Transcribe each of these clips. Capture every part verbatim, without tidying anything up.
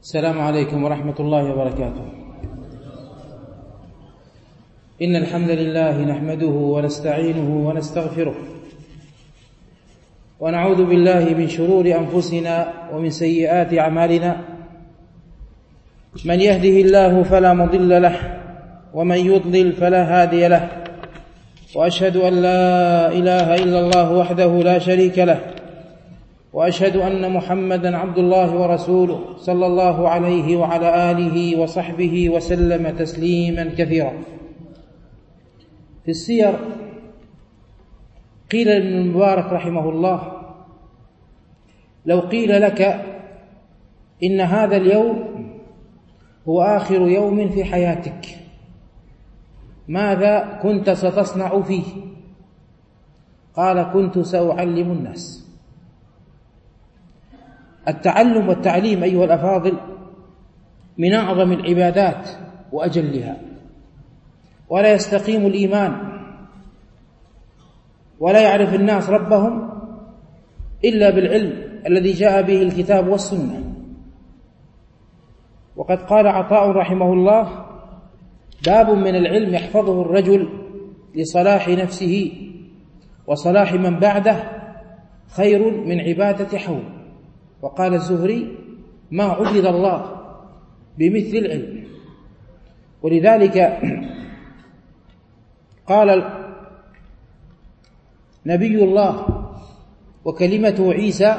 السلام عليكم ورحمة الله وبركاته. إن الحمد لله نحمده ونستعينه ونستغفره ونعوذ بالله من شرور أنفسنا ومن سيئات أعمالنا. من يهده الله فلا مضل له ومن يضلل فلا هادي له، وأشهد أن لا إله إلا الله وحده لا شريك له، وأشهد أن محمدًا عبد الله ورسوله صلى الله عليه وعلى آله وصحبه وسلم تسليمًا كثيرا. في السير قيل لابن المبارك رحمه الله: لو قيل لك إن هذا اليوم هو آخر يوم في حياتك ماذا كنت ستصنع فيه؟ قال: كنت سأعلم الناس. التعلم والتعليم أيها الأفاضل من أعظم العبادات وأجلها، ولا يستقيم الإيمان ولا يعرف الناس ربهم إلا بالعلم الذي جاء به الكتاب والسنة. وقد قال عطاء رحمه الله: باب من العلم يحفظه الرجل لصلاح نفسه وصلاح من بعده خير من عبادة حول. وقال الزهري: ما عبد الله بمثل العلم. ولذلك قال نبي الله وكلمته عيسى: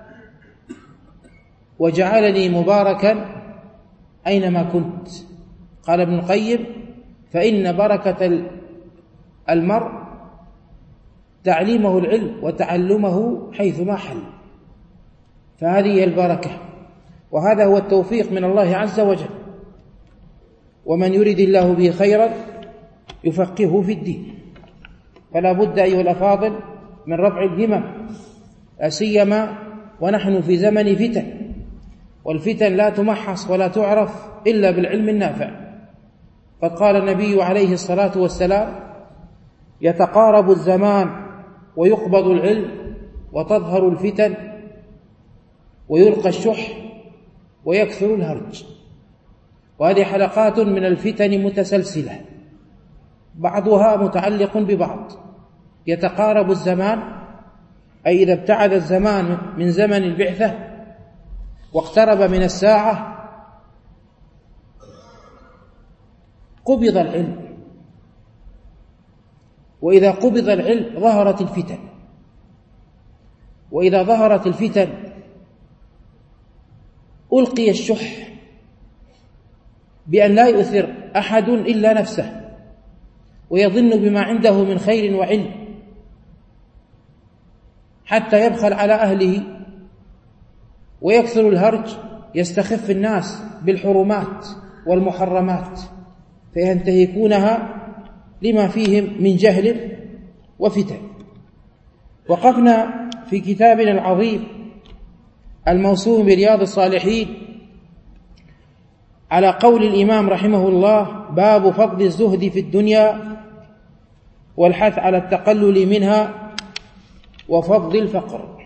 وجعلني مباركا أينما كنت. قال ابن القيم: فإن بركة المرء تعليمه العلم وتعلمه حيثما حل، فهذه هي البركة، وهذا هو التوفيق من الله عز وجل. ومن يريد الله به خيرا يفقهه في الدين. فلا بد أيها الأفاضل من رفع الهمم، لا سيما ونحن في زمن فتن، والفتن لا تمحص ولا تعرف إلا بالعلم النافع. قد قال النبي عليه الصلاة والسلام: يتقارب الزمان ويقبض العلم وتظهر الفتن ويلقى الشح ويكثر الهرج. وهذه حلقات من الفتن متسلسلة بعضها متعلق ببعض. يتقارب الزمان أي إذا ابتعد الزمان من زمن البعثة واقترب من الساعة قبض العلم، وإذا قبض العلم ظهرت الفتن، وإذا ظهرت الفتن ألقي الشح بأن لا يؤثر أحد إلا نفسه ويظن بما عنده من خير وعلم حتى يبخل على أهله، ويكثر الهرج، يستخف الناس بالحرمات والمحرمات فينتهكونها لما فيهم من جهل وفتن. وقفنا في كتابنا العظيم الموسوم برياض الصالحين على قول الإمام رحمه الله: باب فضل الزهد في الدنيا والحث على التقلل منها وفضل الفقر.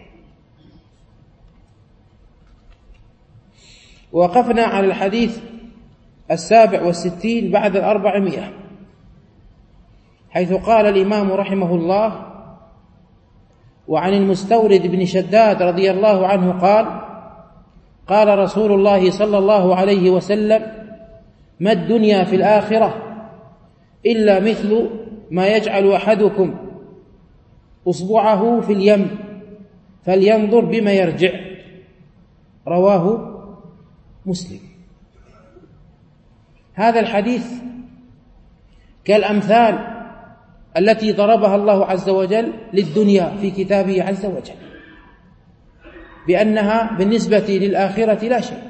وقفنا على الحديث السابع والستين بعد الأربعمائة، حيث قال الإمام رحمه الله: وعن المستورد بن شداد رضي الله عنه قال: قال رسول الله صلى الله عليه وسلم: ما الدنيا في الآخرة إلا مثل ما يجعل أحدكم أصبعه في اليم فلينظر بما يرجع. رواه مسلم. هذا الحديث كالأمثال التي ضربها الله عز وجل للدنيا في كتابه عز وجل، بأنها بالنسبة للآخرة لا شيء.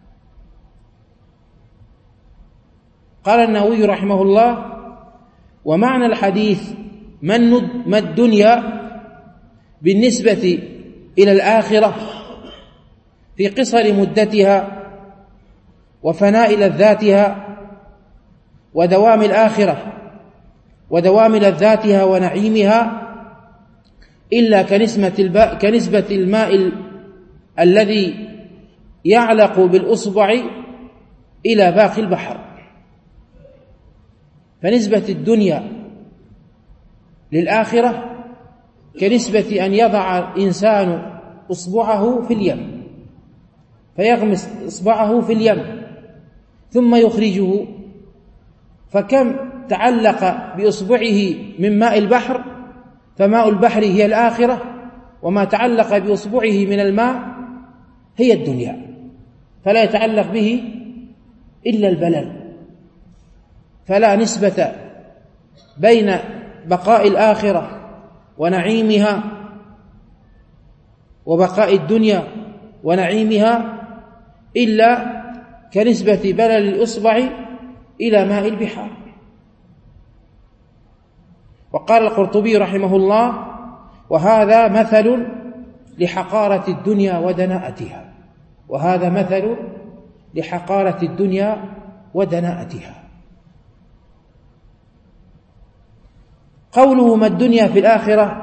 قال النووي رحمه الله: ومعنى الحديث ما الدنيا بالنسبة إلى الآخرة في قصر مدتها وفناء لذاتها ودوام الآخرة ودوام لذاتها ونعيمها إلا كنسبة الماء الذي يعلق بالأصبع إلى باقي البحر. فنسبة الدنيا للآخرة كنسبة أن يضع الإنسان أصبعه في اليم فيغمس إصبعه في اليم ثم يخرجه، فكم تعلق بإصبعه من ماء البحر، فماء البحر هي الآخرة، وما تعلق بإصبعه من الماء هي الدنيا، فلا يتعلق به إلا البلل. فلا نسبة بين بقاء الآخرة ونعيمها وبقاء الدنيا ونعيمها إلا كنسبة بلل الإصبع إلى ماء البحار. وقال القرطبي رحمه الله: وهذا مثل لحقارة الدنيا ودناءتها، وهذا مثل لحقارة الدنيا ودناءتها. قوله ما الدنيا في الآخرة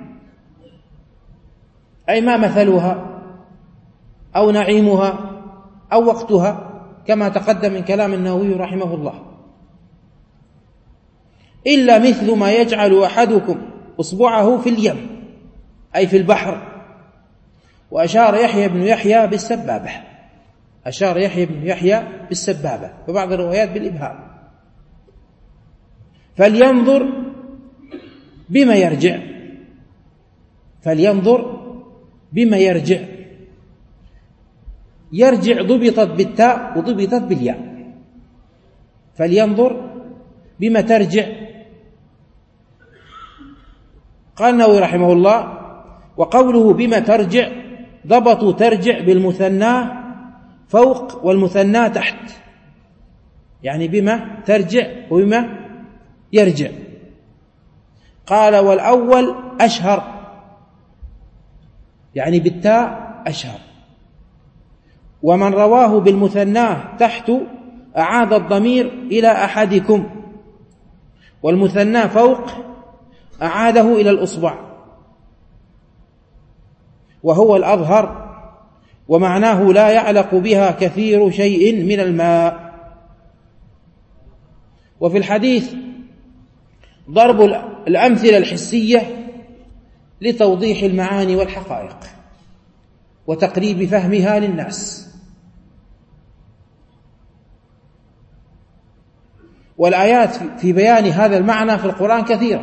أي ما مثلها أو نعيمها أو وقتها، كما تقدم من كلام النووي رحمه الله، إلا مثل ما يجعل أحدكم أصبعه في اليم أي في البحر. وأشار يحيى بن يحيى بالسبابة، أشار يحيى بن يحيى بالسبابة، وبعض الروايات بالإبهام. فلينظر بما يرجع، فلينظر بما يرجع. يرجع ضبطت بالتاء وضبطت بالياء. فلينظر بما ترجع. قال النووي رحمه الله: وقوله بما ترجع ضبطوا ترجع بالمثنى فوق والمثنى تحت، يعني بما ترجع وبما يرجع. قال: والأول أشهر، يعني بالتاء أشهر. ومن رواه بالمثنى تحت أعاد الضمير إلى أحدكم، والمثنى فوق أعاده إلى الأصبع، وهو الأظهر، ومعناه لا يعلق بها كثير شيء من الماء. وفي الحديث ضرب الأمثلة الحسية لتوضيح المعاني والحقائق وتقريب فهمها للناس. والآيات في بيان هذا المعنى في القرآن كثيرة،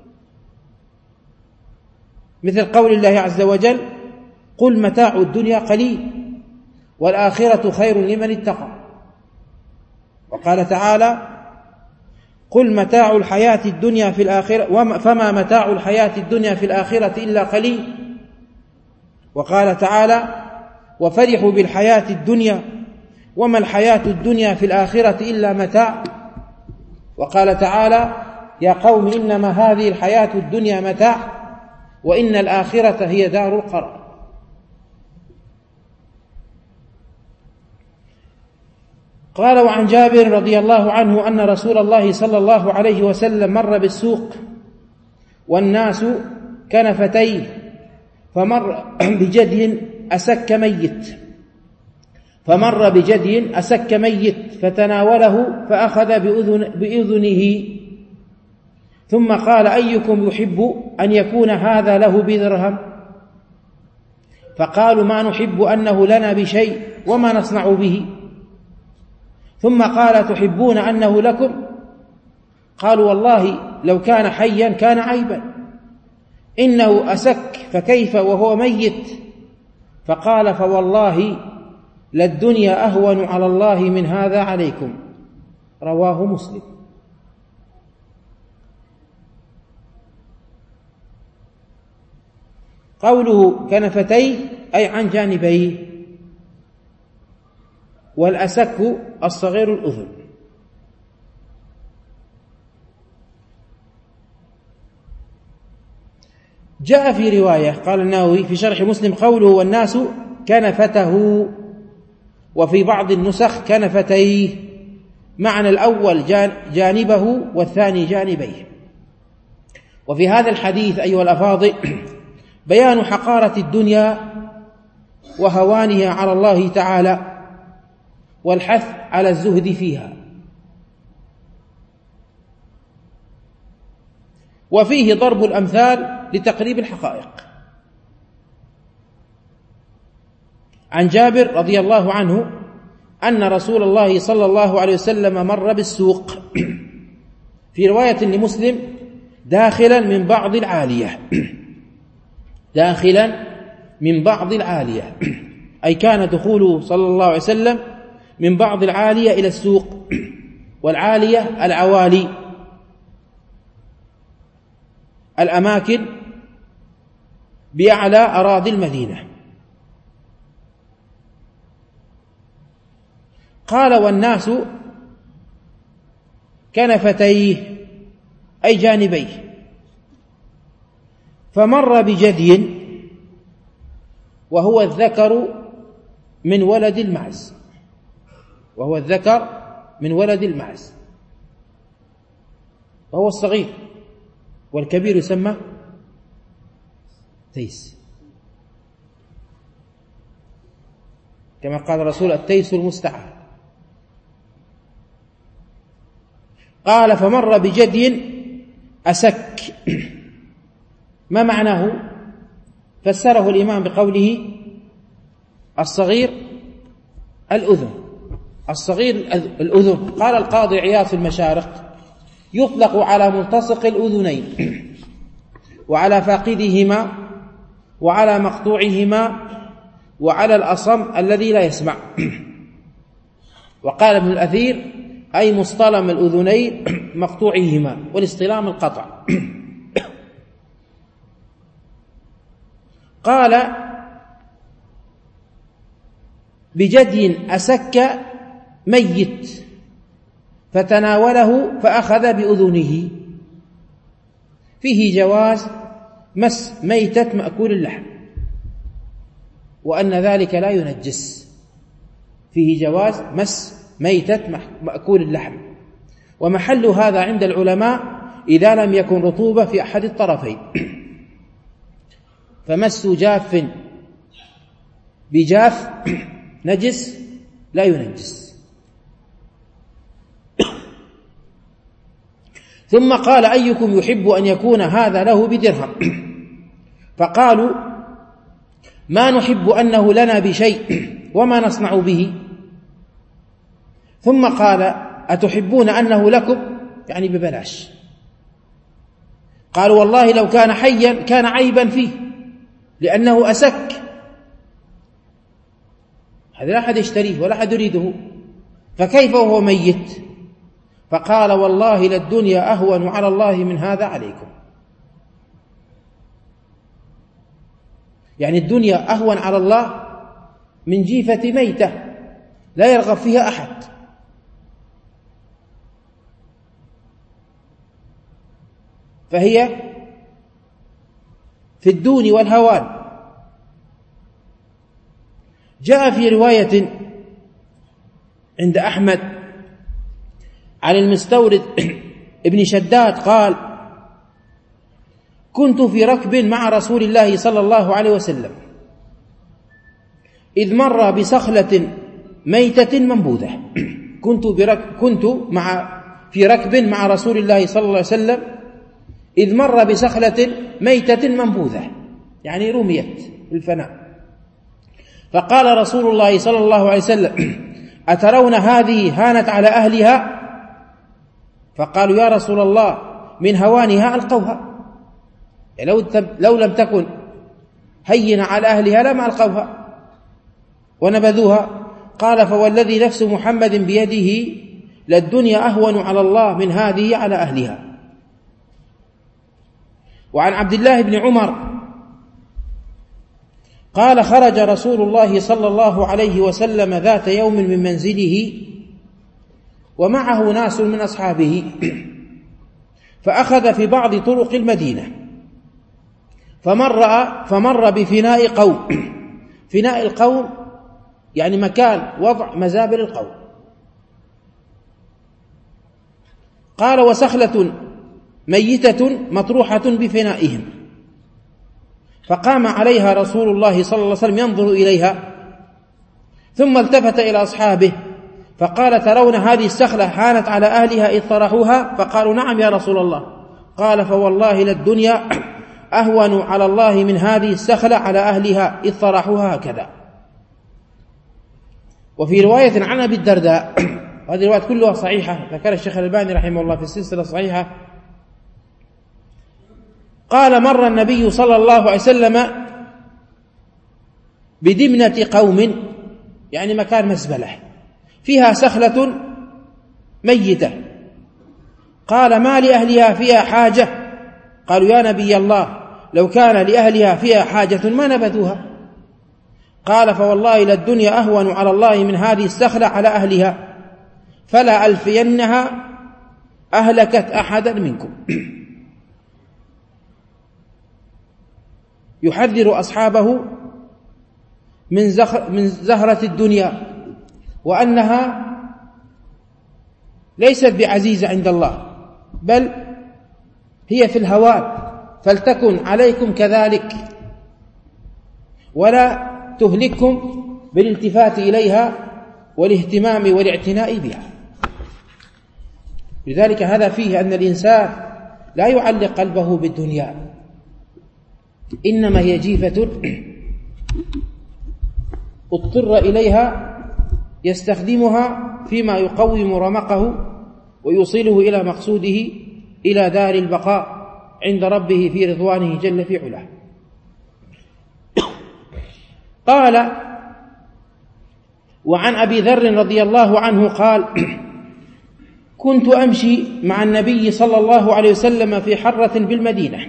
مثل قول الله عز وجل: قل متاع الدنيا قليل والآخرة خير لمن اتقى. وقال تعالى: قل متاع الحياة الدنيا في الآخرة فما متاع الحياة الدنيا في الآخرة إلا قليل. وقال تعالى: وفرحوا بالحياة الدنيا وما الحياة الدنيا في الآخرة إلا متاع. وقال تعالى: يا قوم إنما هذه الحياة الدنيا متاع وإن الآخرة هي دار القرار. قال: وعن جابر رضي الله عنه أن رسول الله صلى الله عليه وسلم مر بالسوق والناس كنفتيه، فمر بجدي أسك ميت فمر بجدي أسك ميت فتناوله فأخذ بأذن بأذنه، ثم قال: أيكم يحب أن يكون هذا له بدرهم؟ فقالوا: ما نحب أنه لنا بشيء وما نصنع به. ثم قال: تحبون أنه لكم؟ قالوا: والله لو كان حيا كان عيبا، إنه أسك فكيف وهو ميت؟ فقال: فوالله للدنيا أهون على الله من هذا عليكم. رواه مسلم. قوله كنفتيه أي عن جانبيه، والأسك الصغير الأذن. جاء في رواية قال النووي في شرح مسلم قوله والناس كنفته، وفي بعض النسخ كنفتيه، معنى الأول جانبه والثاني جانبيه. وفي هذا الحديث أيها الأفاضل بيان حقارة الدنيا وهوانها على الله تعالى والحث على الزهد فيها. وفيه ضرب الأمثال لتقريب الحقائق. عن جابر رضي الله عنه أن رسول الله صلى الله عليه وسلم مر بالسوق، في رواية لمسلم داخلا من بعض العالية، داخلا من بعض العالية، أي كان دخوله صلى الله عليه وسلم من بعض العالية إلى السوق، والعالية العوالي، الأماكن بأعلى أراضي المدينة. قال: والناس كنفتيه، أي جانبيه، فمر بجدي وهو الذكر من ولد المعز، وهو الذكر من ولد المعز، وهو الصغير، والكبير يسمى تيس، كما قال الرسول: التيس المستعار. قال: فمر بجدي أسك. ما معناه؟ فسره الإمام بقوله: الصغير الأذن، الصغير الأذن. قال القاضي عياض في المشارق: يطلق على ملتصق الأذنين، وعلى فاقدهما، وعلى مقطوعهما، وعلى الأصم الذي لا يسمع. وقال ابن الأثير: أي مصطلم الأذنين مقطوعهما، والاصطلام القطع. قال: بجدي أسك ميت، فتناوله فأخذ بأذنه. فيه جواز مس ميتة مأكول اللحم، وأن ذلك لا ينجس. فيه جواز مس ميتة مأكول اللحم، ومحل هذا عند العلماء إذا لم يكن رطوبة في أحد الطرفين. فمس جاف بجاف نجس لا ينجس. ثم قال: أيكم يحب أن يكون هذا له بدرهم؟ فقالوا: ما نحب أنه لنا بشيء، وما نصنع به. ثم قال: أتحبون أنه لكم؟ يعني ببلاش. قالوا: والله لو كان حيا كان عيبا فيه، لأنه أسك، هذا لا أحد يشتريه ولا أحد يريده، فكيف وهو ميت؟ فقال: والله للدنيا أهون على الله من هذا عليكم. يعني الدنيا أهون على الله من جيفة ميتة لا يرغب فيها أحد. فهي في الدون والهوان. جاء في رواية عند أحمد عن المستورد ابن شداد قال: كنت في ركب مع رسول الله صلى الله عليه وسلم، إذ مر بصخلة ميتة منبوذة. كنت, برك كنت مع في ركب مع رسول الله صلى الله عليه وسلم، إذ مر بصخلة ميتة منبوذة، يعني رميت بالفناء. فقال رسول الله صلى الله عليه وسلم: أترون هذه هانت على أهلها؟ فقالوا: يا رسول الله من هوانها ألقوها، يعني لو, لو لم تكن هينة على أهلها لما ألقوها ونبذوها. قال: فوالذي نفس محمد بيده للدنيا أهون على الله من هذه على أهلها. وعن عبد الله بن عمر قال: خرج رسول الله صلى الله عليه وسلم ذات يوم من منزله ومعه ناس من أصحابه، فأخذ في بعض طرق المدينة، فمر, فمر بفناء قوم. فناء القوم يعني مكان وضع مزابل القوم. قال: وسخلة ميتة مطروحة بفنائهم. فقام عليها رسول الله صلى الله عليه وسلم ينظر إليها، ثم التفت إلى أصحابه فقال: ترون هذه السخلة حانت على أهلها إذ طرحوها؟ فقالوا: نعم يا رسول الله. قال: فوالله للدنيا أهون على الله من هذه السخلة على أهلها إذ طرحوها هكذا. وفي رواية عن أبي الدرداء، هذه الروايات كلها صحيحة، ذكر الشيخ الألباني رحمه الله في السلسلة الصحيحة، قال: مر النبي صلى الله عليه وسلم بدمنة قوم، يعني مكان مزبلة فيها سخلة ميتة، قال: ما لأهلها فيها حاجة؟ قالوا: يا نبي الله، لو كان لأهلها فيها حاجة ما نبذوها. قال: فوالله للدنيا أهون على الله من هذه السخلة على أهلها، فلا ألفينها أهلكت أحدا منكم. يحذر أصحابه من من زهرة الدنيا، وأنها ليست بعزيزة عند الله، بل هي في الهوان، فلتكن عليكم كذلك، ولا تهلككم بالالتفات إليها والاهتمام والاعتناء بها. لذلك هذا فيه أن الإنسان لا يعلق قلبه بالدنيا، إنما هي جيفة اضطر إليها يستخدمها فيما يقوم رمقه ويوصله إلى مقصوده، إلى دار البقاء عند ربه في رضوانه جل في علاه. قال: وعن أبي ذر رضي الله عنه قال: كنت أمشي مع النبي صلى الله عليه وسلم في حرة بالمدينة،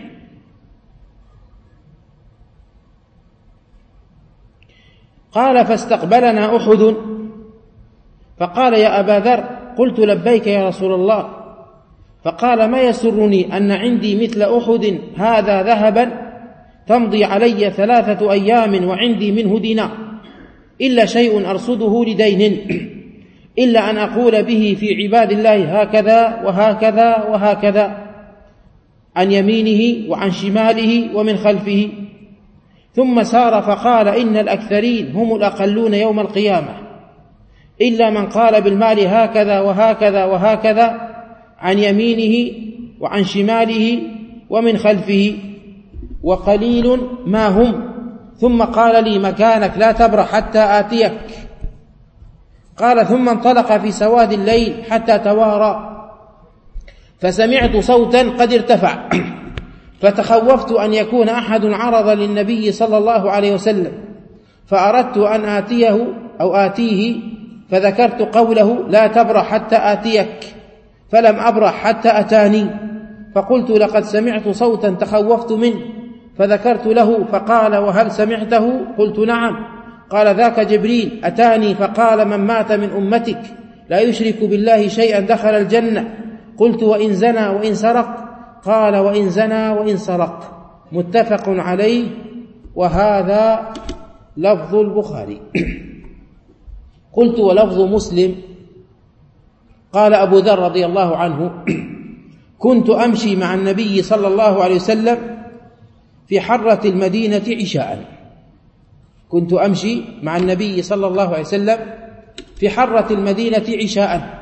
قال: فاستقبلنا أحد، فقال: يا أبا ذر. قلت: لبيك يا رسول الله. فقال: ما يسرني أن عندي مثل أحد هذا ذهبا تمضي علي ثلاثة أيام وعندي منه دينار، إلا شيء أرصده لدين، إلا أن أقول به في عباد الله هكذا وهكذا وهكذا، عن يمينه وعن شماله ومن خلفه. ثم سار فقال: إن الأكثرين هم الأقلون يوم القيامة، إلا من قال بالمال هكذا وهكذا وهكذا، عن يمينه وعن شماله ومن خلفه، وقليل ما هم. ثم قال لي: مكانك لا تبرح حتى آتيك. قال: ثم انطلق في سواد الليل حتى توارى، فسمعت صوتا قد ارتفع، فتخوفت أن يكون أحد عرض للنبي صلى الله عليه وسلم، فأردت أن آتيه أو آتيه، فذكرت قوله: لا تبرح حتى آتيك، فلم أبرح حتى أتاني. فقلت: لقد سمعت صوتا تخوفت منه، فذكرت له، فقال: وهل سمعته؟ قلت: نعم. قال: ذاك جبريل أتاني فقال: من مات من أمتك لا يشرك بالله شيئا دخل الجنة. قلت: وإن زنى وإن سرق؟ قال: وإن زنى وإن سرق. متفق عليه، وهذا لفظ البخاري. قلت: ولفظ مسلم. قال أبو ذر رضي الله عنه: كنت أمشي مع النبي صلى الله عليه وسلم في حرة المدينة عشاء. كنت أمشي مع النبي صلى الله عليه وسلم في حرة المدينة عشاء.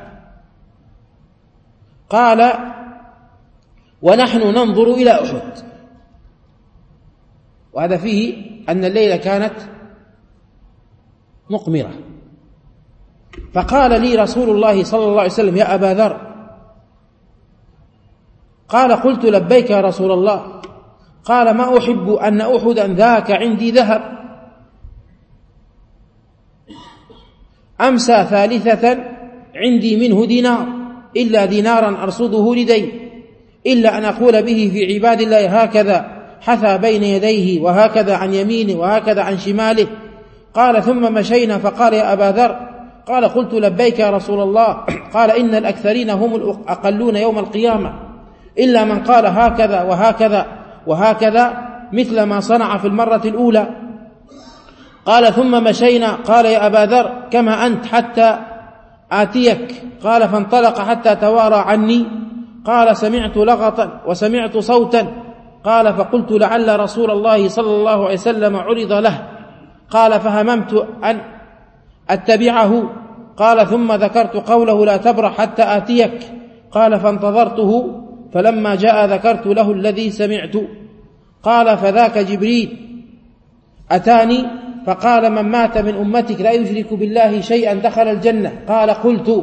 قال: ونحن ننظر إلى أحد. وهذا فيه أن الليلة كانت مقمرة. فقال لي رسول الله صلى الله عليه وسلم: يا أبا ذر. قال: قلت: لبيك يا رسول الله. قال: ما أحب أن أحدا ذاك عندي ذهب. أمسى ثالثة عندي منه دينار، إلا دينارا أرصده لدين، إلا أن أقول به في عباد الله هكذا، حثى بين يديه، وهكذا عن يمينه، وهكذا عن شماله. قال: ثم مشينا، فقال: يا أبا ذر. قال: قلت: لبيك يا رسول الله. قال: إن الأكثرين هم الأقلون يوم القيامة، إلا من قال هكذا وهكذا وهكذا، مثل ما صنع في المرة الأولى. قال: ثم مشينا. قال: يا أبا ذر، كما أنت حتى آتيك. قال: فانطلق حتى توارى عني. قال: سمعت لغطا وسمعت صوتا. قال فقلت لعل رسول الله صلى الله عليه وسلم عرض له. قال فهممت أن أتبعه. قال ثم ذكرت قوله لا تبرح حتى آتيك. قال فانتظرته فلما جاء ذكرت له الذي سمعت. قال فذاك جبريل أتاني فقال من مات من أمتك لا يشرك بالله شيئا دخل الجنة. قال قلت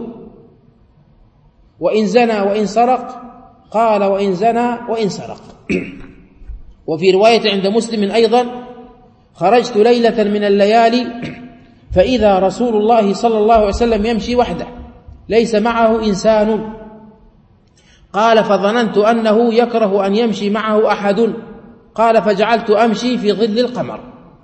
وإن زنى وإن سرق؟ قال وإن زنى وإن سرق. وفي رواية عند مسلم أيضا خرجت ليلة من الليالي فإذا رسول الله صلى الله عليه وسلم يمشي وحده ليس معه إنسان. قال فظننت أنه يكره أن يمشي معه أحد. قال فجعلت أمشي في ظل القمر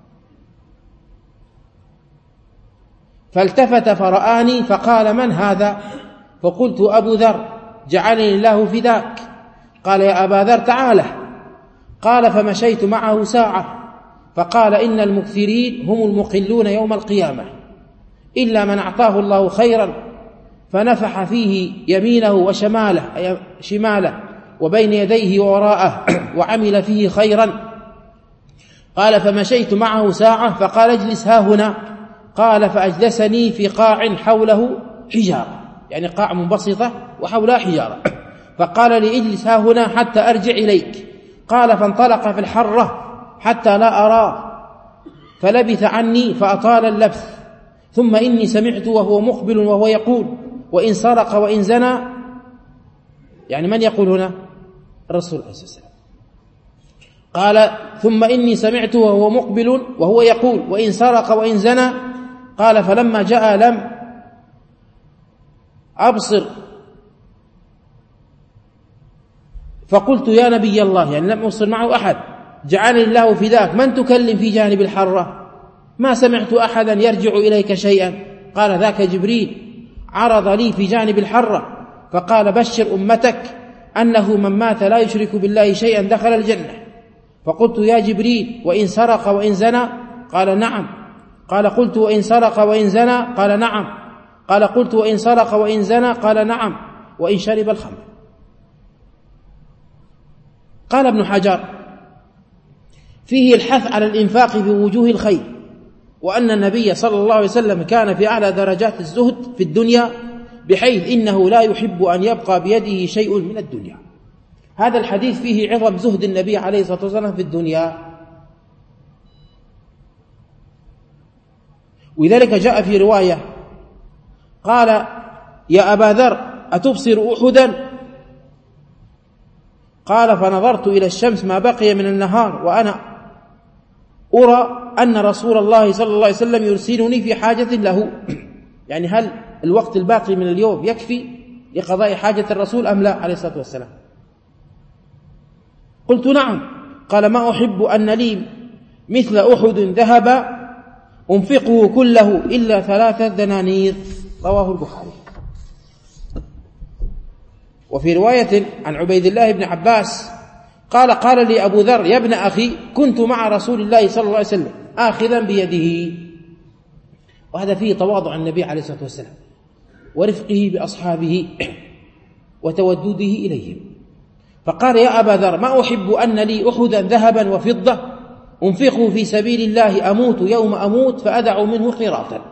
فالتفت فرآني فقال من هذا؟ فقلت أبو ذر جعلني الله فداك. قال يا أبا ذر تعالى. قال فمشيت معه ساعة فقال إن المكثرين هم المقلون يوم القيامة إلا من أعطاه الله خيرا فنفح فيه يمينه وشماله شماله وبين يديه ووراءه وعمل فيه خيرا. قال فمشيت معه ساعة فقال اجلس ها هنا. قال فأجلسني في قاع حوله حجارة يعني قاع منبسطة وحولها حجارة. فقال لي اجلس ها هنا حتى أرجع إليك. قال فانطلق في الحرة حتى لا أراه فلبث عني فأطال اللبث. ثم إني سمعت وهو مقبل وهو يقول وإن سرق وإن زنى. يعني من يقول هنا؟ الرسول عليه الصلاة والسلام. قال ثم إني سمعت وهو مقبل وهو يقول وإن سرق وإن زنى. قال فلما جاء لم أبصر فقلت يا نبي الله يعني لم أبصر معه أحد جعلني الله فداك من تكلم في جانب الحرة؟ ما سمعت أحدا يرجع إليك شيئا. قال ذاك جبريل عرض لي في جانب الحرة فقال بشر أمتك أنه من مات لا يشرك بالله شيئا دخل الجنة. فقلت يا جبريل وإن سرق وإن زنى؟ قال نعم. قال قلت وإن سرق وإن زنى؟ قال نعم. قال قلت وإن سرق وإن زنى؟ قال نعم. وإن شرب الخمر. قال ابن حجر فيه الحث على الإنفاق في وجوه الخير وأن النبي صلى الله عليه وسلم كان في أعلى درجات الزهد في الدنيا بحيث إنه لا يحب أن يبقى بيده شيء من الدنيا. هذا الحديث فيه عظم زهد النبي عليه الصلاة والسلام في الدنيا. ولذلك جاء في رواية قال يا أبا ذر أتبصر أحدا؟ قال فنظرت إلى الشمس ما بقي من النهار وأنا أرى أن رسول الله صلى الله عليه وسلم يرسلني في حاجة له. يعني هل الوقت الباقي من اليوم يكفي لقضاء حاجة الرسول أم لا عليه الصلاة والسلام؟ قلت نعم. قال ما أحب أن لي مثل أحد ذهب أنفقه كله إلا ثلاثة دنانير. رواه البخاري. وفي رواية عن عبيد الله بن عباس قال قال لي أبو ذر يا ابن أخي كنت مع رسول الله صلى الله عليه وسلم آخذا بيده. وهذا فيه تواضع النبي عليه الصلاة والسلام ورفقه بأصحابه وتودده إليهم. فقال يا أبا ذر ما أحب أن لي أحدا ذهبا وفضة أنفقه في سبيل الله أموت يوم أموت فأدع منه قراطا.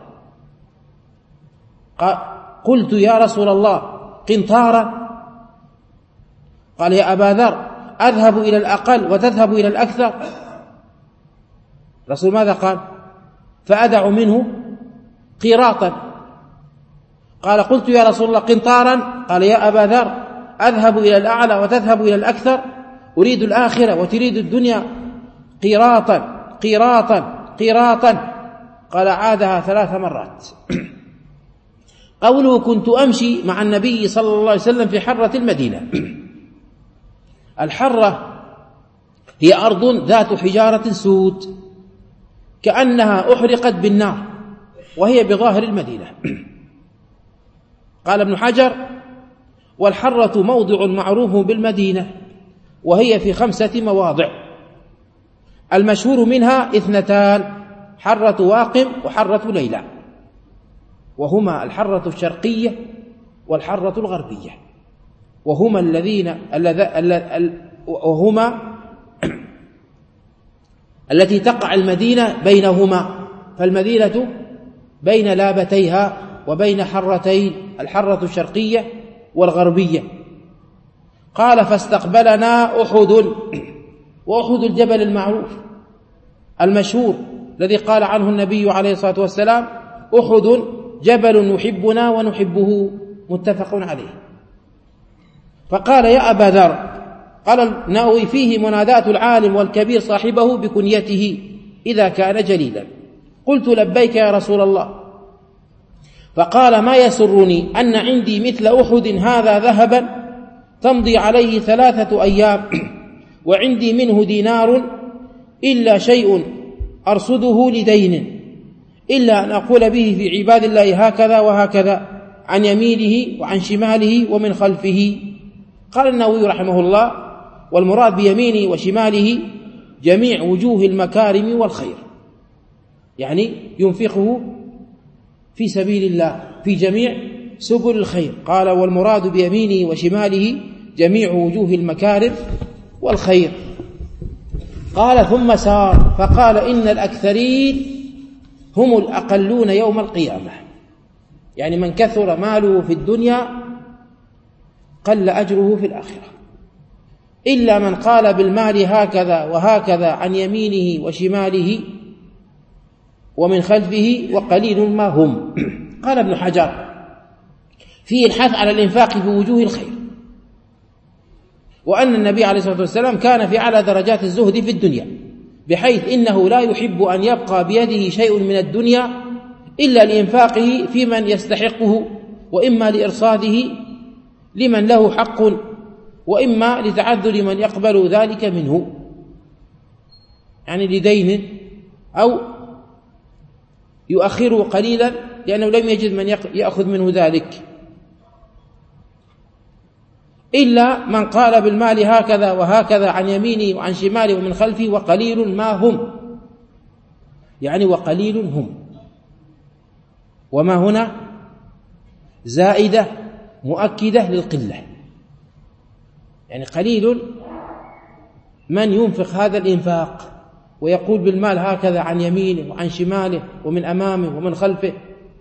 قلت يا رسول الله قنطارا؟ قال يا أبا ذر أذهب إلى الأقل وتذهب إلى الأكثر. رسول ماذا قال؟ فأدع منه قراطا. قال قلت يا رسول الله قنطارا؟ قال يا أبا ذر أذهب إلى الأعلى وتذهب إلى الأكثر. أريد الآخرة وتريد الدنيا. قراطا قراطا قراطا. قال عادها ثلاث مرات. قوله كنت أمشي مع النبي صلى الله عليه وسلم في حرة المدينة. الحرة هي أرض ذات حجارة سود كأنها أحرقت بالنار وهي بظاهر المدينة. قال ابن حجر والحرة موضع معروف بالمدينة وهي في خمسة مواضع المشهور منها اثنتان حرة واقم وحرة ليلى وهما الحرة الشرقية والحرة الغربية وهما الذين وهما التي تقع المدينة بينهما، فالمدينة بين لابتيها وبين حرتين، الحرة الشرقية والغربية. قال فاستقبلنا أحد، وأحد الجبل المعروف المشهور الذي قال عنه النبي عليه الصلاة والسلام أحد جبل يحبنا ونحبه، متفق عليه. فقال يا أبا ذر، قال النووي فيه مناداة العالم والكبير صاحبه بكنيته إذا كان جليلا. قلت لبيك يا رسول الله. فقال ما يسرني أن عندي مثل أحد هذا ذهبا تمضي عليه ثلاثة أيام، وعندي منه دينار إلا شيء أرصده لدين، إلا أن أقول به في عباد الله هكذا وهكذا عن يمينه وعن شماله ومن خلفه. قال النووي رحمه الله والمراد بيمينه وشماله جميع وجوه المكارم والخير، يعني ينفقه في سبيل الله في جميع سبل الخير. قال والمراد بيمينه وشماله جميع وجوه المكارم والخير. قال ثم سار فقال إن الأكثرين هم الأقلون يوم القيامة، يعني من كثر ماله في الدنيا قل أجره في الآخرة، إلا من قال بالمال هكذا وهكذا عن يمينه وشماله ومن خلفه وقليل ما هم. قال ابن حجر فيه الحث على الإنفاق في وجوه الخير، وأن النبي عليه الصلاة والسلام كان في أعلى درجات الزهد في الدنيا، بحيث إنه لا يحب أن يبقى بيده شيء من الدنيا إلا لإنفاقه في من يستحقه، وإما لإرصاده لمن له حق، وإما لتعذر من يقبل ذلك منه، يعني لدين أو يؤخره قليلا لأنه لم يجد من يأخذ منه ذلك، إلا من قال بالمال هكذا وهكذا عن يمينه وعن شماله ومن خلفه وقليل ما هم، يعني وقليل هم، وما هنا زائدة مؤكدة للقلة، يعني قليل من ينفق هذا الإنفاق ويقول بالمال هكذا عن يمينه وعن شماله ومن أمامه ومن خلفه.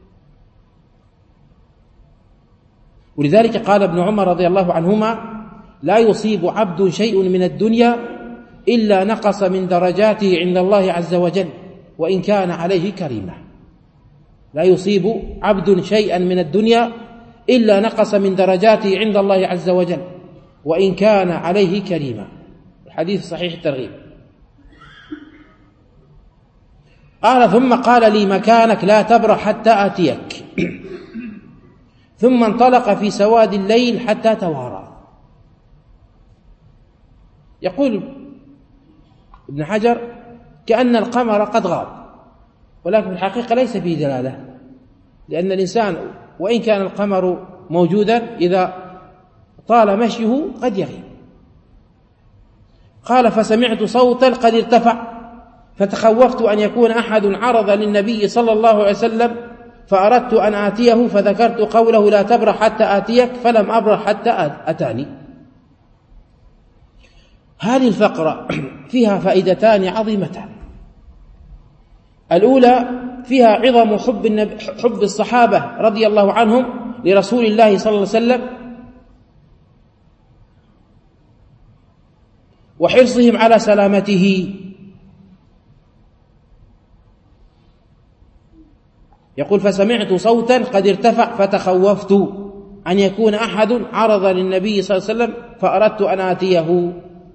ولذلك قال ابن عمر رضي الله عنهما لا يصيب عبد شيء من الدنيا إلا نقص من درجاته عند الله عز وجل وإن كان عليه كريمة. لا يصيب عبد شيئا من الدنيا إلا نقص من درجاته عند الله عز وجل وإن كان عليه كريمة. الحديث صحيح الترغيب. قال ثم قال لي مكانك لا تبرح حتى آتيك. ثم انطلق في سواد الليل حتى توارى. يقول ابن حجر كأن القمر قد غاب، ولكن في الحقيقة ليس فيه دلالة، لأن الإنسان وإن كان القمر موجودا إذا طال مشيه قد يغيب. قال فسمعت صوتا قد ارتفع فتخوفت أن يكون أحد عرض للنبي صلى الله عليه وسلم فأردت أن آتيه، فذكرت قوله لا تبرح حتى آتيك فلم أبرح حتى أتاني. هذه الفقرة فيها فائدتان عظيمتان. الأولى فيها عظم حب, النبي حب الصحابة رضي الله عنهم لرسول الله صلى الله عليه وسلم وحرصهم على سلامته. يقول فسمعت صوتا قد ارتفع فتخوفت أن يكون أحد عرض للنبي صلى الله عليه وسلم فأردت أن آتيه.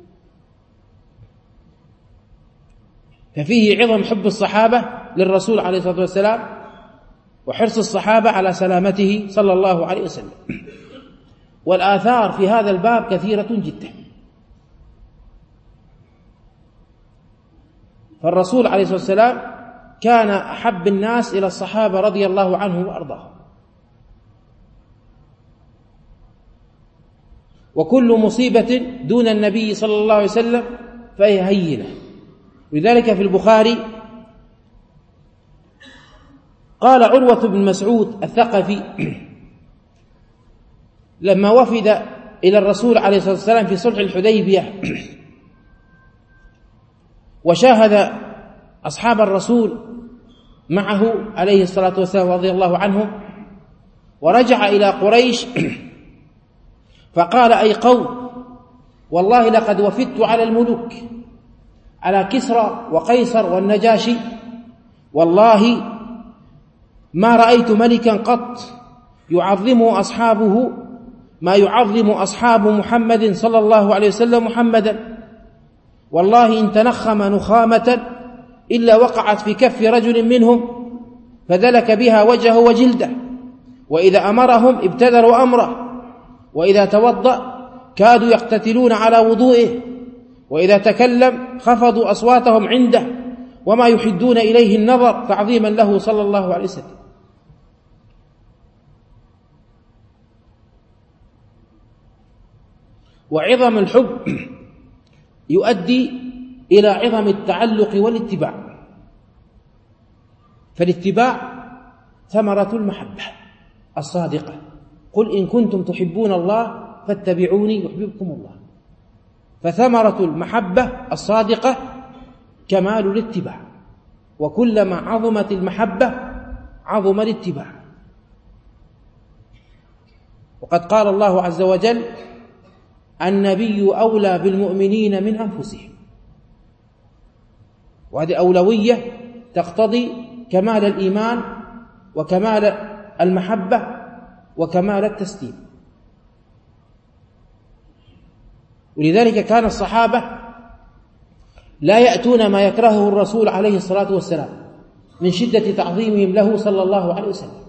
ففيه عظم حب الصحابة للرسول عليه الصلاة والسلام وحرص الصحابة على سلامته صلى الله عليه وسلم. والآثار في هذا الباب كثيرة جدا. فالرسول عليه الصلاة والسلام كان أحب الناس إلى الصحابة رضي الله عنهم وأرضاهم، وكل مصيبة دون النبي صلى الله عليه وسلم فهي هينة. ولذلك في البخاري قال عروة بن مسعود الثقفي لما وفد إلى الرسول عليه الصلاة والسلام في صلح الحديبية وشاهد أصحاب الرسول معه عليه الصلاة والسلام رضي الله عنهم، ورجع إلى قريش فقال: أي قوم، والله لقد وفدت على الملوك، على كسرى وقيصر والنجاشي، والله ما رأيت ملكا قط يعظم أصحابه ما يعظم أصحاب محمد صلى الله عليه وسلم محمدا، والله إن تنخم نخامة إلا وقعت في كف رجل منهم فذلك بها وجهه وجلده، وإذا أمرهم ابتدروا أمره، وإذا توضأ كادوا يقتتلون على وضوئه، وإذا تكلم خفضوا أصواتهم عنده، وما يحدون إليه النظر تعظيما له صلى الله عليه وسلم. وعظم الحب يؤدي إلى عظم التعلق والاتباع، فالاتباع ثمرة المحبة الصادقة. قل إن كنتم تحبون الله فاتبعوني يحببكم الله. فثمرة المحبة الصادقة كمال الاتباع، وكلما عظمت المحبة عظم الاتباع. وقد قال الله عز وجل: النبي أولى بالمؤمنين من أنفسهم. وهذه أولوية تقتضي كمال الإيمان وكمال المحبة وكمال التسليم. ولذلك كان الصحابة لا يأتون ما يكرهه الرسول عليه الصلاة والسلام من شدة تعظيمهم له صلى الله عليه وسلم،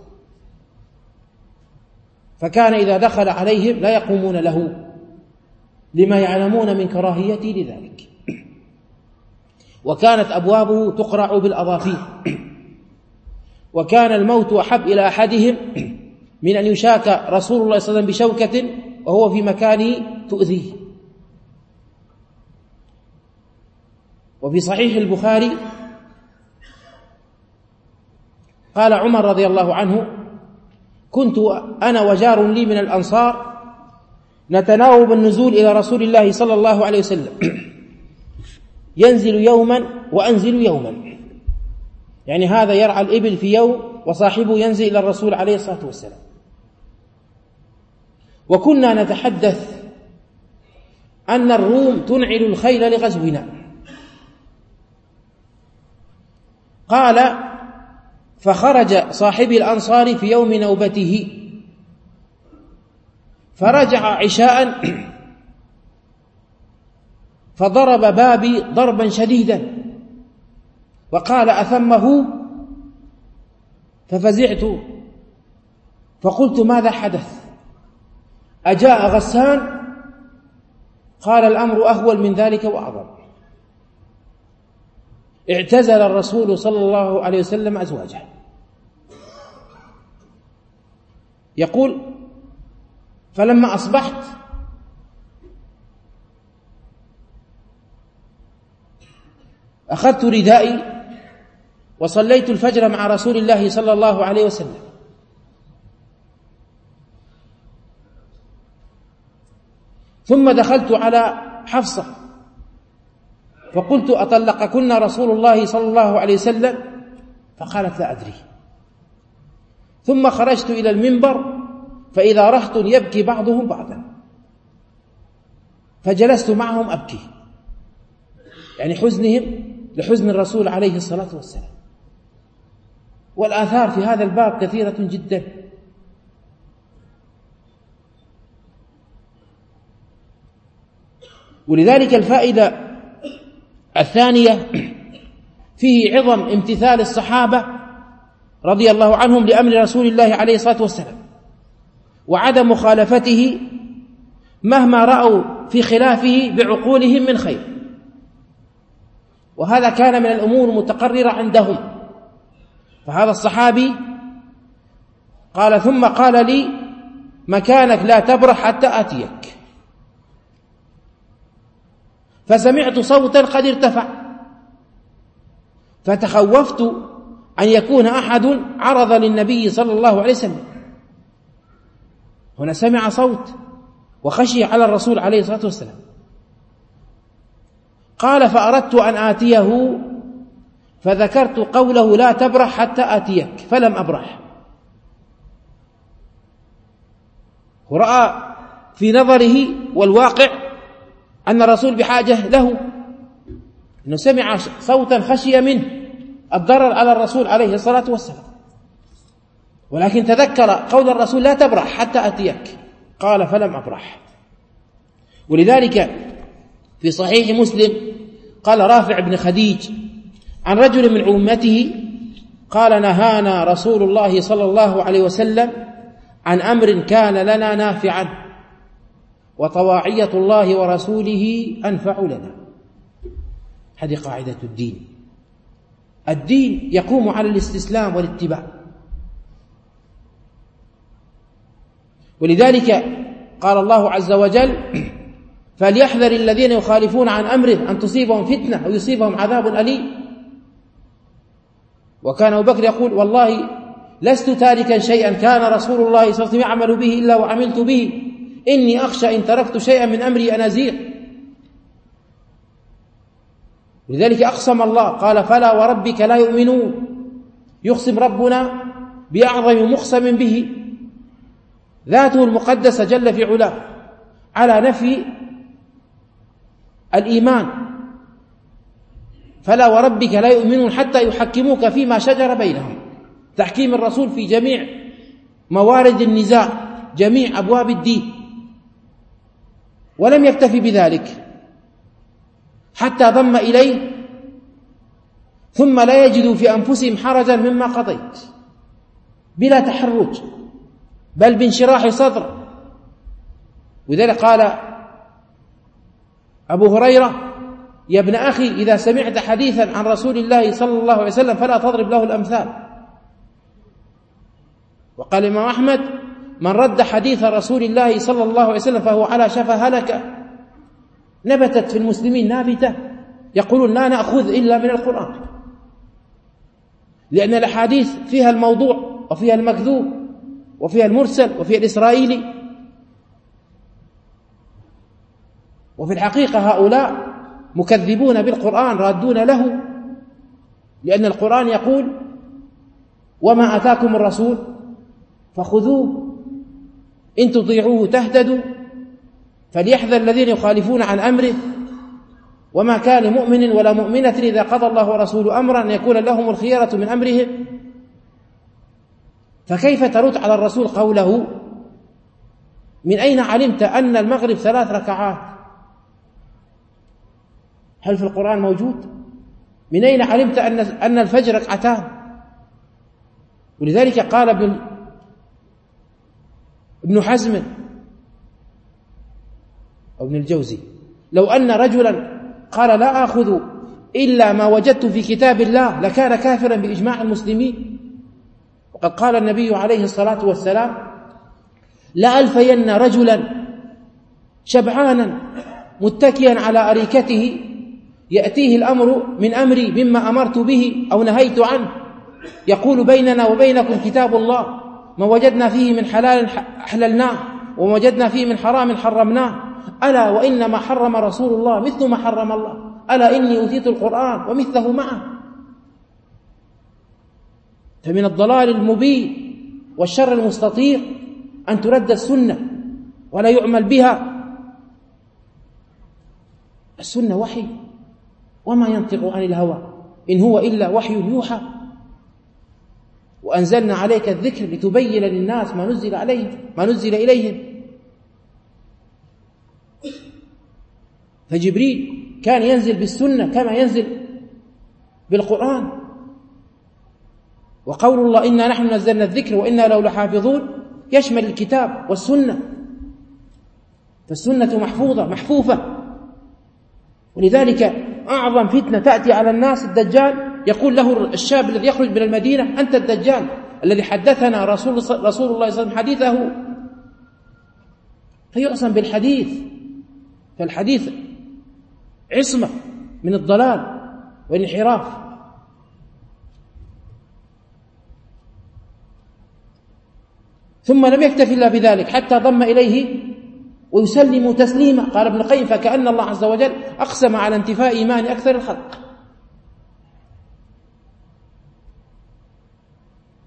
فكان إذا دخل عليهم لا يقومون له لما يعلمون من كراهيته لذلك، وكانت أبوابه تقرع بالأظافير، وكان الموت أحب إلى أحدهم من أن يشاك رسول الله صلى الله عليه وسلم بشوكة وهو في مكانه تؤذيه. وفي صحيح البخاري قال عمر رضي الله عنه: كنت أنا وجار لي من الأنصار نتناوب النزول إلى رسول الله صلى الله عليه وسلم، ينزل يوما وأنزل يوما، يعني هذا يرعى الإبل في يوم وصاحبه ينزل إلى الرسول عليه الصلاة والسلام. وكنا نتحدث أن الروم تنعل الخيل لغزونا. قال: فخرج صاحبي الأنصار في يوم نوبته فرجع عشاء فضرب بابي ضربا شديدا وقال: أثمه؟ ففزعت فقلت: ماذا حدث؟ أجاء غسان؟ قال: الأمر أهول من ذلك وأعظم. اعتزل الرسول صلى الله عليه وسلم أزواجه. يقول: فلما أصبحت أخذت ردائي وصليت الفجر مع رسول الله صلى الله عليه وسلم، ثم دخلت على حفصة فقلت: أطلقكن رسول الله صلى الله عليه وسلم؟ فقالت: لا أدري. ثم خرجت إلى المنبر فإذا رهط يبكي بعضهم بعضا، فجلست معهم أبكي، يعني حزنهم لحزن الرسول عليه الصلاة والسلام. والآثار في هذا الباب كثيرة جدا. ولذلك الفائدة الثانية فيه عظم امتثال الصحابة رضي الله عنهم لأمر رسول الله عليه الصلاة والسلام، وعدم مخالفته مهما رأوا في خلافه بعقولهم من خير. وهذا كان من الأمور المتقررة عندهم. فهذا الصحابي قال: ثم قال لي: مكانك لا تبرح حتى آتيك. فسمعت صوتا قد ارتفع فتخوفت أن يكون أحد عرض للنبي صلى الله عليه وسلم. هنا سمع صوت وخشي على الرسول عليه الصلاة والسلام. قال: فأردت أن آتيه فذكرت قوله لا تبرح حتى آتيك فلم أبرح. ورأى في نظره والواقع أن الرسول بحاجة له، إنه سمع صوتا خشي منه الضرر على الرسول عليه الصلاة والسلام، ولكن تذكر قول الرسول لا تبرح حتى أتيك، قال فلم أبرح. ولذلك في صحيح مسلم قال رافع بن خديج عن رجل من أمته قال نهانا رسول الله صلى الله عليه وسلم عن أمر كان لنا نافعا وطواعية الله ورسوله أنفع لنا. هذه قاعدة الدين. الدين يقوم على الاستسلام والاتباع. ولذلك قال الله عز وجل فليحذر الذين يخالفون عن أمره أن تصيبهم فتنة أو يصيبهم عذاب أليم. وكان أبو بكر يقول والله لست تاركا شيئا كان رسول الله صلى الله عليه وسلم يعمل به إلا وعملت به، إني أخشى إن تركت شيئا من أمري أن أزيغ. لذلك أقسم الله قال فلا وربك لا يؤمنون، يقسم ربنا بأعظم مقسم به ذاته المقدسة جل في علاه على نفي الإيمان. فلا وربك لا يؤمنون حتى يحكموك فيما شجر بينهم، تحكيم الرسول في جميع موارد النزاع، جميع أبواب الدين. ولم يكتفي بذلك حتى ضم إليه ثم لا يجدوا في أنفسهم حرجا مما قضيت، بلا تحرج بل بانشراح صدر. وذلك قال أبو هريرة يا ابن أخي إذا سمعت حديثا عن رسول الله صلى الله عليه وسلم فلا تضرب له الأمثال. وقال الإمام أحمد من رد حديث رسول الله صلى الله عليه وسلم فهو على شفا هلكة. نبتت في المسلمين نابتة يقولون لا نأخذ إلا من القرآن، لأن الأحاديث فيها الموضوع وفيها المكذوب وفيها المرسل وفيها الإسرائيلي. وفي الحقيقة هؤلاء مكذبون بالقرآن رادون له، لأن القرآن يقول وما أتاكم الرسول فخذوه إن تطيعوه تهتدوا فليحذر الذين يخالفون عن أمره وما كان مؤمن ولا مؤمنة إذا قضى الله ورسوله أمرا أن يكون لهم الخيرة من أمرهم. فكيف ترد على الرسول قوله من أين علمت أن المغرب ثلاث ركعات؟ هل في القرآن موجود؟ من أين علمت أن أن الفجر ركعتان؟ ولذلك قال ابن ابن حزم أو ابن الجوزي لو أن رجلا قال لا آخذ إلا ما وجدت في كتاب الله لكان كافرا بإجماع المسلمين. وقد قال النبي عليه الصلاة والسلام لألفين رجلا شبعانا متكيا على أريكته يأتيه الأمر من أمري مما أمرت به أو نهيت عنه يقول بيننا وبينكم كتاب الله ما وجدنا فيه من حلال أحللناه وما وجدنا فيه من حرام حرمناه ألا وإنما حرم رسول الله مثل ما حرم الله ألا إني أوتيت القرآن ومثله معه. فمن الضلال المبين والشر المستطير أن ترد السنة ولا يعمل بها. السنة وحي وما ينطق عن الهوى إن هو إلا وحي يوحى وأنزلنا عليك الذكر لتبين للناس ما نزل عليهم ما نزل إليهم. فجبريل كان ينزل بالسنة كما ينزل بالقرآن. وقول الله إنا نحن نزلنا الذكر وإنا له لحافظون يشمل الكتاب والسنة، فالسنة محفوظة محفوفة. ولذلك أعظم فتنة تأتي على الناس الدجال، يقول له الشاب الذي يخرج من المدينة أنت الدجال الذي حدثنا رسول, رسول الله صلى الله عليه وسلم حديثه، فيعصم بالحديث. فالحديث عصمة من الضلال والانحراف. ثم لم يكتف إلا بذلك حتى ضم إليه ويسلم تسليما. قال ابن القيم فكأن الله عز وجل أقسم على انتفاء إيمان أكثر الخلق.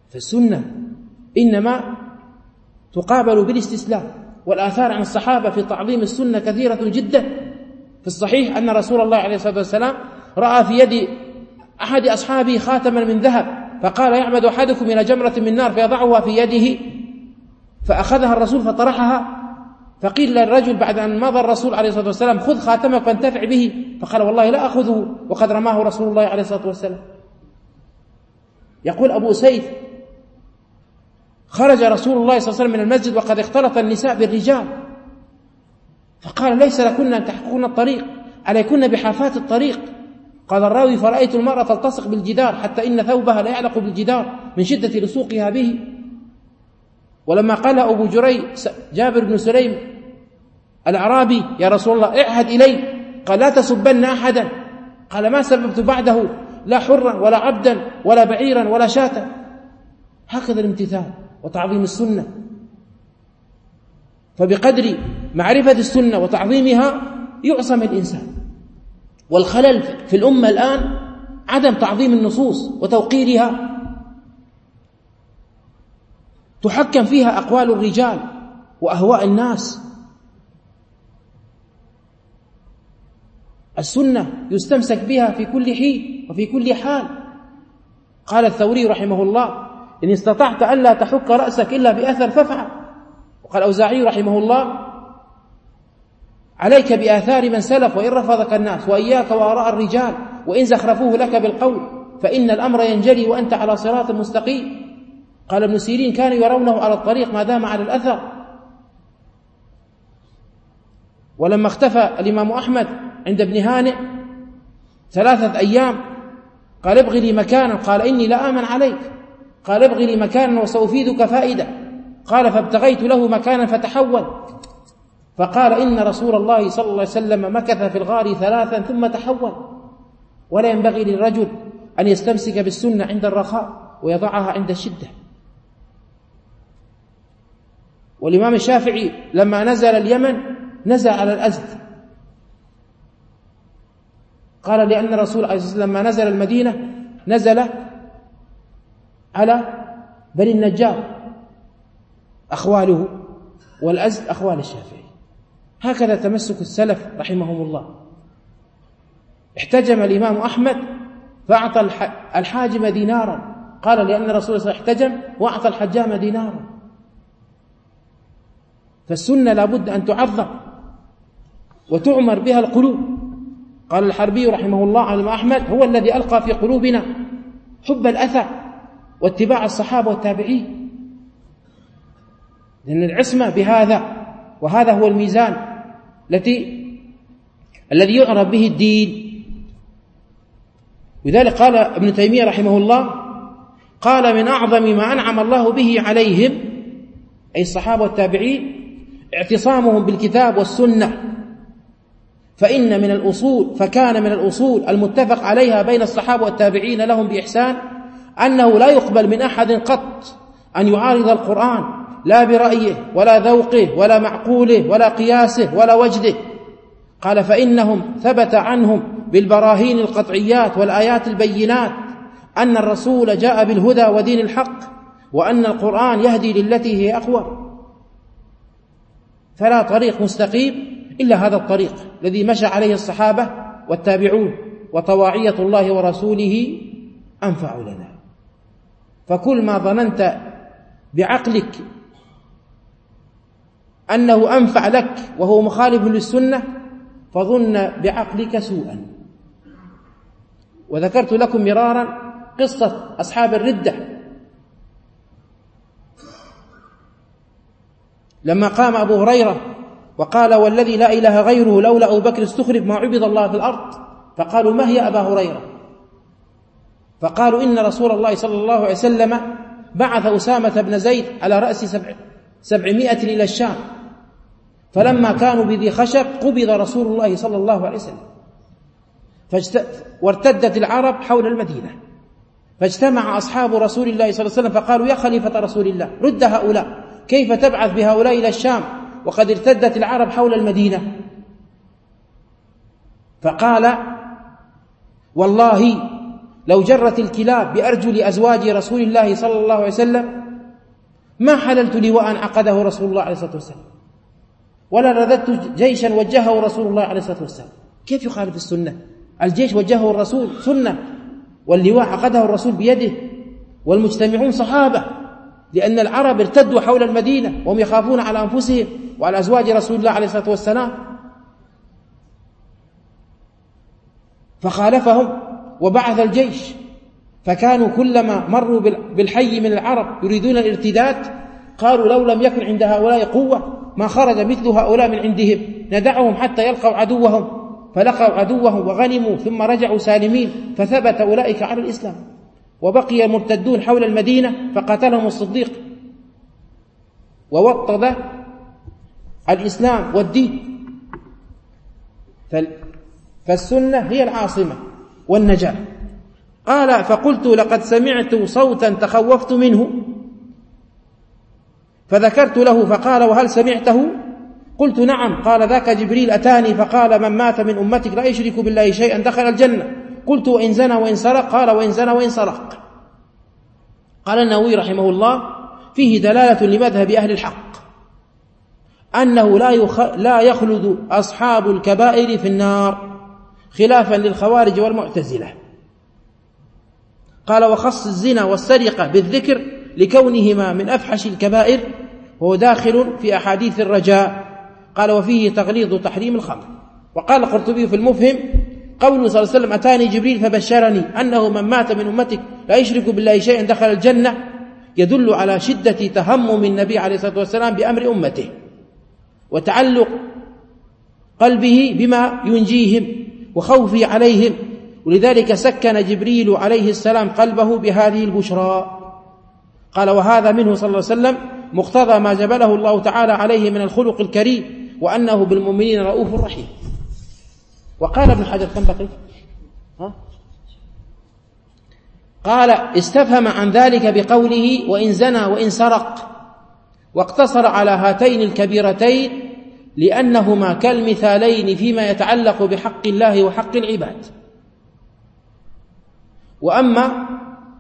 فالسنة إنما تقابل بالاستسلام. والآثار عن الصحابة في تعظيم السنة كثيرة جدا. في الصحيح أن رسول الله عليه الصلاة والسلام رأى في يد أحد أصحابه خاتما من ذهب، فقال: يعمد أحدكم إلى جمرة من نار فيضعها في يده، فأخذها الرسول فطرحها، فقيل للرجل بعد أن مضى الرسول عليه الصلاة والسلام: خذ خاتمك فانتفع به، فقال: والله لا أخذه وقد رماه رسول الله عليه الصلاة والسلام. يقول أبو سيد: خرج رسول الله صلى الله عليه وسلم من المسجد وقد اختلط النساء بالرجال، فقال: ليس لكن أن تحققن الطريق، عليكن بحافات الطريق. قال الراوي: فرأيت المرأة تلتصق بالجدار حتى إن ثوبها لا يعلق بالجدار من شدة لصوقها به. ولما قال أبو جري جابر بن سليم الأعرابي: يا رسول الله اعهد إلي، قال: لا تسبن أحدا. قال: ما سببت بعده لا حرا ولا عبدا ولا بعيرا ولا شاة. هكذا الامتثال وتعظيم السنة. فبقدر معرفة السنة وتعظيمها يعصم الإنسان. والخلل في الأمة الآن عدم تعظيم النصوص وتوقيرها، تحكم فيها أقوال الرجال وأهواء الناس. السنة يستمسك بها في كل حين وفي كل حال. قال الثوري رحمه الله: إن استطعت ألا تحك رأسك إلا بأثر فافعل. وقال الأوزاعي رحمه الله: عليك بآثار من سلف وإن رفضك الناس، وإياك وآراء الرجال وإن زخرفوه لك بالقول، فإن الأمر ينجلي وأنت على صراط مستقيم. قال ابن سيرين: كانوا يرونه على الطريق ما دام على الأثر. ولما اختفى الإمام أحمد عند ابن هانئ ثلاثة أيام قال: ابغي لي مكانا، قال: إني لا آمن عليك. قال: ابغي لي مكانا وسأفيدك فائدة. قال: فابتغيت له مكانا فتحول. فقال: إن رسول الله صلى الله عليه وسلم مكث في الغار ثلاثا ثم تحول. ولا ينبغي للرجل أن يستمسك بالسنة عند الرخاء ويضعها عند الشدة. والإمام الشافعي لما نزل اليمن نزل على الأزد، قال: لأن الرسول عليه الصلاة والسلام لما نزل المدينة نزل على بني النجار أخواله، والأزد أخوال الشافعي. هكذا تمسك السلف رحمهم الله. احتجم الإمام أحمد فأعطى الحاجم دينارا، قال: لأن الرسول صلى الله عليه وسلم احتجم وأعطى الحجام دينارا. فالسنة لابد أن تعظم وتعمر بها القلوب. قال الحربي رحمه الله عن الإمام أحمد: هو الذي ألقى في قلوبنا حب الأثر واتباع الصحابة والتابعين. لأن العصمة بهذا، وهذا هو الميزان التي الذي يعرف به الدين. لذلك قال ابن تيمية رحمه الله: قال: من أعظم ما أنعم الله به عليهم، أي الصحابة والتابعين، اعتصامهم بالكتاب والسنة. فإن من الأصول فكان من الأصول المتفق عليها بين الصحابة والتابعين لهم بإحسان أنه لا يقبل من أحد قط أن يعارض القرآن، لا برأيه ولا ذوقه ولا معقوله ولا قياسه ولا وجده. قال: فإنهم ثبت عنهم بالبراهين القطعيات والآيات البينات أن الرسول جاء بالهدى ودين الحق، وأن القرآن يهدي للتي هي أقوى. فلا طريق مستقيم إلا هذا الطريق الذي مشى عليه الصحابة والتابعون، وطواعية الله ورسوله أنفع لنا. فكل ما ظننت بعقلك أنه أنفع لك وهو مخالف للسنة فظن بعقلك سوءا. وذكرت لكم مرارا قصة أصحاب الردة لما قام أبو هريرة وقال: والذي لا إله غيره لولا أبو بكر استخرب ما عبد الله في الأرض. فقالوا: ما هي أبا هريرة؟ فقالوا: إن رسول الله صلى الله عليه وسلم بعث أسامة بن زيد على رأس سبع سبعمائة إلى الشام، فلما كانوا بذي خشب قبض رسول الله صلى الله عليه وسلم، فاجت... وارتدت العرب حول المدينة، فاجتمع أصحاب رسول الله صلى الله عليه وسلم فقالوا: يا خليفة رسول الله، رد هؤلاء، كيف تبعث بهؤلاء إلى الشام وقد ارتدت العرب حول المدينة؟ فقال: والله لو جرت الكلاب بأرجل أزواج رسول الله صلى الله عليه وسلم ما حللت لواء عقده رسول الله عليه الصلاة والسلام، ولا رددت جيشا وجهه رسول الله عليه الصلاة والسلام. كيف يخالف السنة؟ الجيش وجهه الرسول سنة، واللواء عقده الرسول بيده، والمجتمعون صحابة، لأن العرب ارتدوا حول المدينة وهم يخافون على أنفسهم وعلى أزواج رسول الله عليه الصلاة والسلام، فخالفهم وبعث الجيش. فكانوا كلما مروا بالحي من العرب يريدون الارتداد قالوا لو لم يكن عند هؤلاء قوة ما خرج مثل هؤلاء من عندهم، ندعهم حتى يلقوا عدوهم، فلقوا عدوهم وغنموا ثم رجعوا سالمين، فثبت أولئك على الإسلام، وبقي المرتدون حول المدينة فقتلهم الصديق ووطد الإسلام والدين. فالسنة هي العاصمة والنجاة. قال فقلت لقد سمعت صوتا تخوفت منه، فذكرت له فقال وهل سمعته؟ قلت نعم. قال ذاك جبريل أتاني فقال من مات من أمتك لا يشرك بالله شيئا دخل الجنة. قلت وإن زنى وإن سرق؟ قال وإن زنى وإن سرق. قال النووي رحمه الله فيه دلالة لمذهب أهل الحق أنه لا, يخ... لا يخلد أصحاب الكبائر في النار خلافا للخوارج والمعتزلة. قال وخص الزنا والسرقة بالذكر لكونهما من أفحش الكبائر وهو داخل في أحاديث الرجاء. قال وفيه تغليظ تحريم الخمر. وقال القرطبي في المفهم قوله صلى الله عليه وسلم أتاني جبريل فبشرني أنه من مات من أمتك لا يشرك بالله شيئا دخل الجنة يدل على شدة تهمم النبي عليه الصلاة والسلام بأمر أمته وتعلق قلبه بما ينجيهم وخوفه عليهم، ولذلك سكن جبريل عليه السلام قلبه بهذه البشرى. قال وهذا منه صلى الله عليه وسلم مقتضى ما جبله الله تعالى عليه من الخلق الكريم وأنه بالمؤمنين رؤوف رحيم. وقال ابن حجر كم بقي؟ ها؟ قال استفهم عن ذلك بقوله وإن زنى وإن سرق، واقتصر على هاتين الكبيرتين لأنهما كالمثالين فيما يتعلق بحق الله وحق العباد. وأما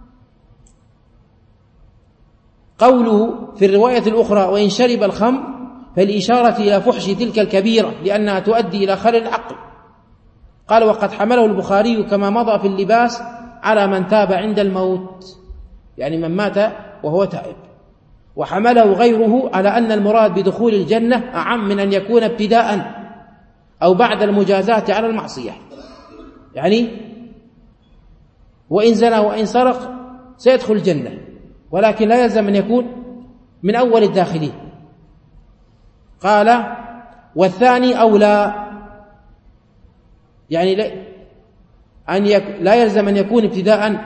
قوله في الرواية الأخرى وإن شرب الخمر فالإشارة إلى فحش تلك الكبيرة لأنها تؤدي إلى خلل العقل. قال وقد حمله البخاري كما مضى في اللباس على من تاب عند الموت، يعني من مات وهو تائب، وحمله غيره على أن المراد بدخول الجنة أعم من أن يكون ابتداء أو بعد المجازاة على المعصية. يعني وإن زنى وإن سرق سيدخل الجنة، ولكن لا يلزم أن يكون من أول الداخلين. قال والثاني أولى، يعني لا, أن يك لا يلزم أن يكون ابتداء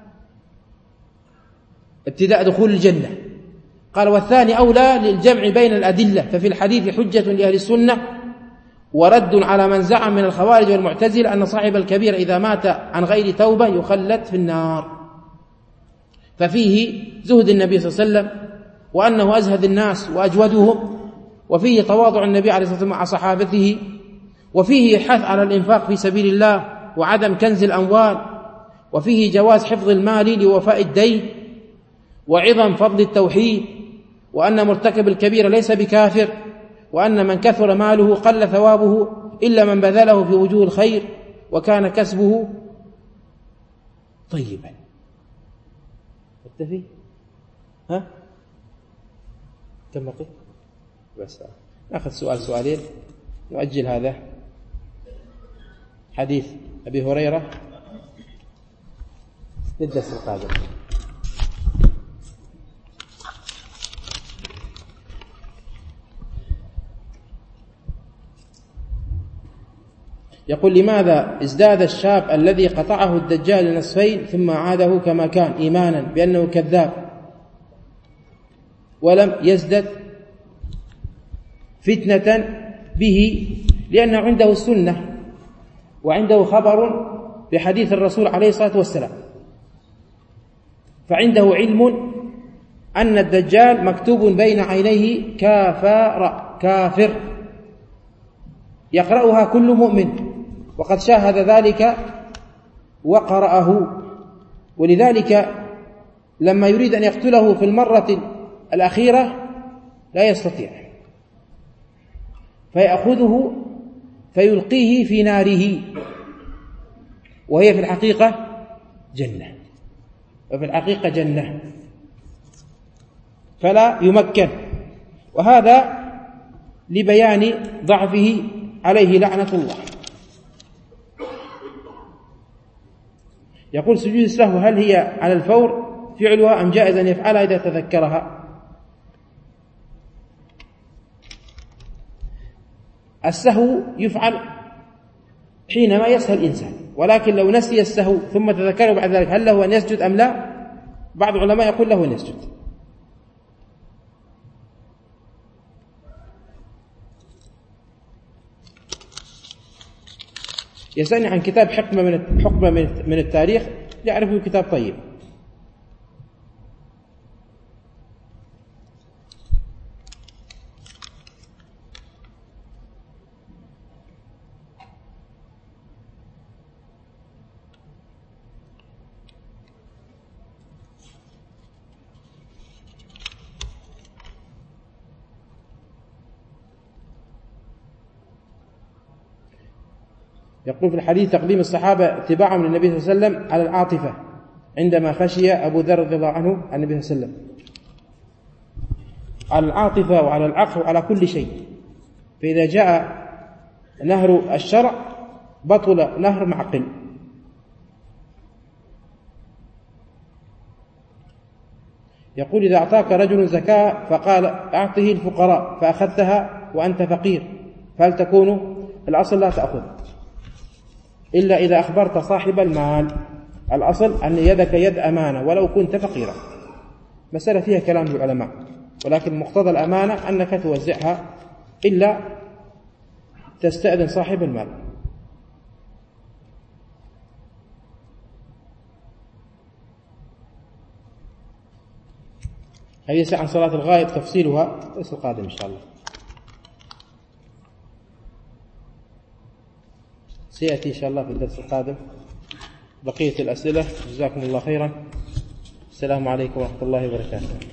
ابتداء دخول الجنة. قال والثاني أولى للجمع بين الأدلة، ففي الحديث حجة لأهل السنة ورد على من زعم من الخوارج والمعتزل أن صاحب الكبير إذا مات عن غير توبة يخلد في النار. ففيه زهد النبي صلى الله عليه وسلم وأنه أزهد الناس وأجودهم، وفيه تواضع النبي عليه الصلاة والسلام مع صحابته، وفيه حث على الإنفاق في سبيل الله وعدم كنز الأموال، وفيه جواز حفظ المال لوفاء الدين، وعظم فضل التوحيد، وأن مرتكب الكبير ليس بكافر، وأن من كثر ماله قل ثوابه إلا من بذله في وجوه الخير وكان كسبه طيبا. اكتفي؟ ها؟ كم بقي؟ بس نأخذ سؤال سؤالين نؤجل هذا حديث أبي هريرة للدرس القادم. يقول لماذا ازداد الشاب الذي قطعه الدجال نصفين ثم عاده كما كان إيمانا بأنه كذاب ولم يزدد فتنة به؟ لأنه عنده السنة وعنده خبر بحديث الرسول عليه الصلاة والسلام، فعنده علم أن الدجال مكتوب بين عينيه كافر كافر يقرأها كل مؤمن، وقد شاهد ذلك وقرأه. ولذلك لما يريد أن يقتله في المرة الأخيرة لا يستطيع، فيأخذه فيلقيه في ناره، وهي في الحقيقة جنة، وفي الحقيقة جنة، فلا يمكن. وهذا لبيان ضعفه عليه لعنة الله. يقول سجود السهو هل هي على الفور فعلها أم جائز أن يفعلها إذا تذكرها؟ السهو يفعل حينما يسهى الإنسان، ولكن لو نسي السهو ثم تذكره بعد ذلك هل له أن يسجد أم لا؟ بعض العلماء يقول له أن يسجد. يسألني عن كتاب حكمة من حكمة من التاريخ، يعرفه كتاب طيب. يقول في الحديث تقديم الصحابة اتباعهم للنبي صلى الله عليه وسلم على العاطفة عندما خشي أبو ذر رضي الله عنه عن النبي صلى الله عليه وسلم، على العاطفة وعلى العقل وعلى كل شيء. فإذا جاء نهر الشرع بطل نهر معقل. يقول إذا أعطاك رجل زكاة فقال أعطه الفقراء فأخذتها وأنت فقير، فهل تكون؟ الأصل لا تأخذ إلا إذا أخبرت صاحب المال. الأصل أن يدك يد أمانة ولو كنت فقيرا. مسألة فيها كلام العلماء، ولكن مقتضى الأمانة أنك توزعها إلا تستأذن صاحب المال. هذه يسأل عن صلاة الغائب تفصيلها ليس القادم إن شاء الله، سيأتي إن شاء الله في الدرس القادم بقية الأسئلة. جزاكم الله خيرا. السلام عليكم ورحمة الله وبركاته.